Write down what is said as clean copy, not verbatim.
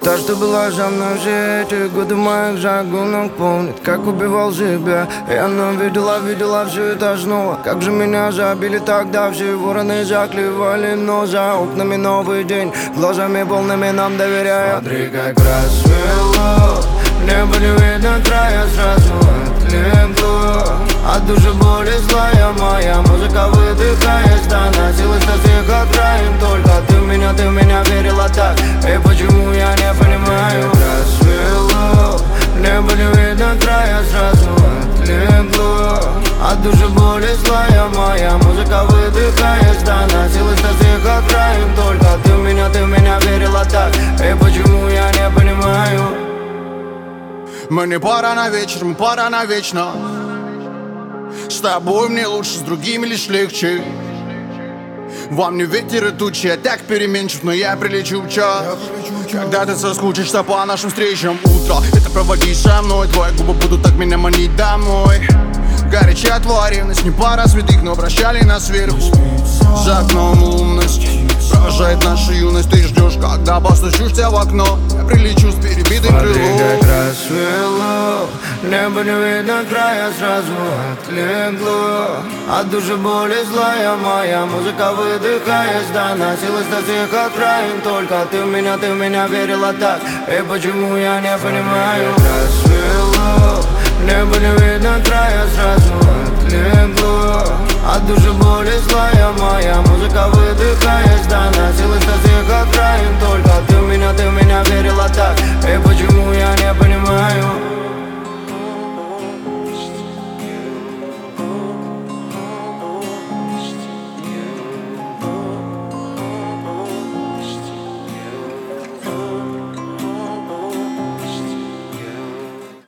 Та, что была со мной все эти годы моих загонок, помнит, как убивал себя. И она видела все это снова. Как же меня забили тогда, все вороны заклевали, но за окнами новый день, глазами полными нам доверяя. Смотри, как рассвело, небо не видно края, сразу отлегло. От души боли злая моя музыка выдыхает, доносилась до всех окраин. Только ты в меня верила так, и почему я не понимаю? Рассвело, небо не видно края, сразу отлегло. От души боли злая моя музыка выдыхает, доносилась до всех окраин. Только ты в меня верила так, и почему я не понимаю? Мы не пара на вечер, мы пара навечно. С тобой мне лучше, с другими лишь легче. Во мне ветер и тучи, я так переменчив, но я прилечу в час. Когда ты соскучишься по нашим встречам утро, это проводи со мной. Твои губы будут так меня манить домой. Горячая твоя ревность, не пара святых, но прощали нас сверху. За окном лунность провожает нашу юность. Ты ждешь, когда постучишься в окно. Я прилечу с перебитым крылом. Смотри, как рассвело, небо не видно края, сразу отлегло. От души боли злая моя музыка выдыхает, доносилась до всех окраин. Только ты в меня верила так, и почему я не понимаю? Рассвело, небо не видно края, сразу отлегло. От души боли злая моя музыка выдыхает, доносилась до всех окраин. Только ты в меня верила так, и почему я не понимаю?